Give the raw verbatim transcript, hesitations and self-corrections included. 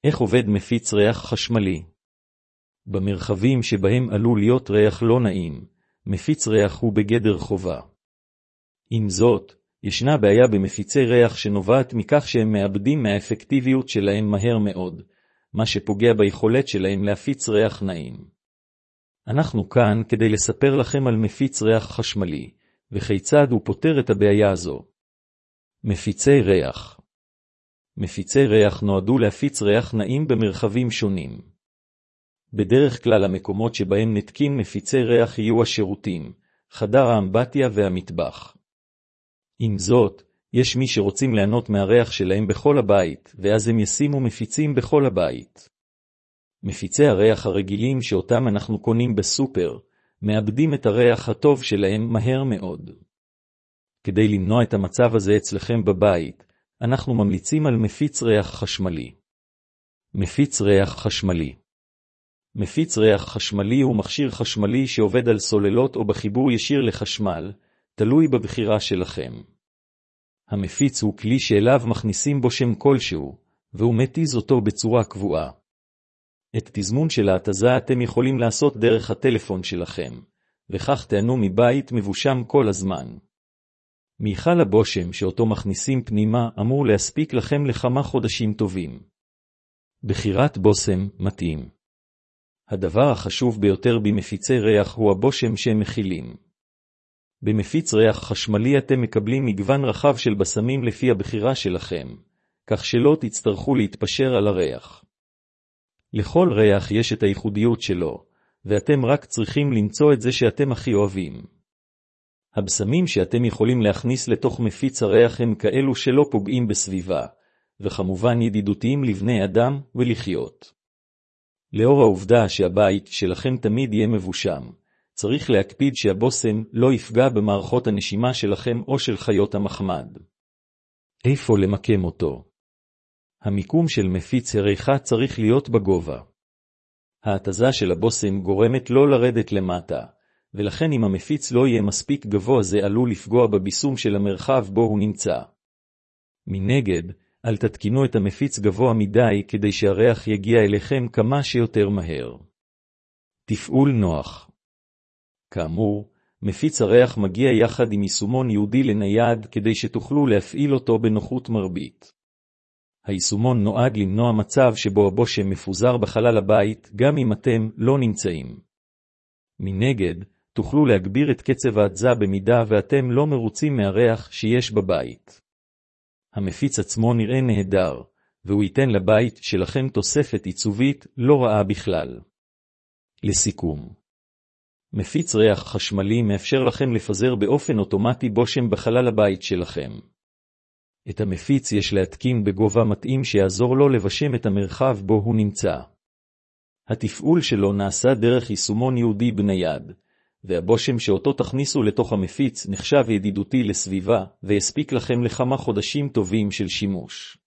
איך עובד מפיץ ריח חשמלי? במרחבים שבהם עלול להיות ריח לא נעים, מפיץ ריח הוא בגדר חובה. עם זאת, ישנה בעיה במפיצי ריח שנובעת מכך שהם מאבדים מהאפקטיביות שלהם מהר מאוד, מה שפוגע ביכולת שלהם להפיץ ריח נעים. אנחנו כאן כדי לספר לכם על מפיץ ריח חשמלי, וכיצד הוא פותר את הבעיה הזו. מפיצי ריח. מפיצי ריח נועדו להפיץ ריח נעים במרחבים שונים. בדרך כלל המקומות שבהם נתקין מפיצי ריח יהיו השירותים, חדר האמבטיה והמטבח. עם זאת, יש מי שרוצים ליהנות מהריח שלהם בכל הבית, ואז הם ישימו מפיצים בכל הבית. מפיצי הריח הרגילים שאותם אנחנו קונים בסופר, מאבדים את הריח הטוב שלהם מהר מאוד. כדי למנוע את המצב הזה אצלכם בבית, אנחנו ממליצים על מפיץ ריח חשמלי. מפיץ ריח חשמלי. מפיץ ריח חשמלי הוא מכשיר חשמלי שעובד על סוללות או בחיבור ישיר לחשמל, תלוי בבחירה שלכם. המפיץ הוא כלי שאליו מכניסים בו שם כלשהו, והוא מתיז אותו בצורה קבועה. את תזמון של ההתזה אתם יכולים לעשות דרך הטלפון שלכם, וכך תענו מבית מבושם כל הזמן. מיכל הבושם שאותו מכניסים פנימה אמור להספיק לכם לכמה חודשים טובים. בחירת בושם מתאים. הדבר החשוב ביותר במפיצי ריח הוא הבושם שהם מכילים. במפיץ ריח חשמלי אתם מקבלים מגוון רחב של בשמים לפי הבחירה שלכם, כך שלא תצטרכו להתפשר על הריח. לכל ריח יש את הייחודיות שלו, ואתם רק צריכים למצוא את זה שאתם הכי אוהבים. הבשמים שאתם יכולים להכניס לתוך מפיץ הריח הם כאלו שלא פוגעים בסביבה, וכמובן ידידותיים לבני אדם ולחיות. לאור העובדה שהבית שלכם תמיד יהיה מבושם, צריך להקפיד שהבושם לא יפגע במערכות הנשימה שלכם או של חיות המחמד. איפה למקם אותו? המיקום של מפיץ הריחה צריך להיות בגובה. ההתזה של הבושם גורמת לא לרדת למטה, ולכן אם המפיץ לא יהיה מספיק גבוה זה עלול לפגוע בביסום של המרחב בו הוא נמצא. מנגד, אל תתקינו את המפיץ גבוה מדי כדי שהריח יגיע אליכם כמה שיותר מהר. תפעול נוח. כאמור, מפיץ הריח מגיע יחד עם יישומון ייעודי לנייד כדי שתוכלו להפעיל אותו בנוחות מרבית. היישומון נועד למנוע מצב שבו הבושם מפוזר בחלל הבית גם אם אתם לא נמצאים. מנגד, תוכלו להגביר את קצב ההתזה במידה ואתם לא מרוצים מהריח שיש בבית. המפיץ עצמו נראה נהדר, והוא ייתן לבית שלכם תוספת עיצובית לא רעה בכלל. לסיכום, מפיץ ריח חשמלי מאפשר לכם לפזר באופן אוטומטי בושם בחלל הבית שלכם. את המפיץ יש להתקין בגובה מתאים שיעזור לו לבשם את המרחב בו הוא נמצא. התפעול שלו נעשה דרך יישומון ייעודי בנייד, והבושם שאותו תכניסו לתוך המפיץ נחשב ידידותי לסביבה, ויספיק לכם לכמה חודשים טובים של שימוש.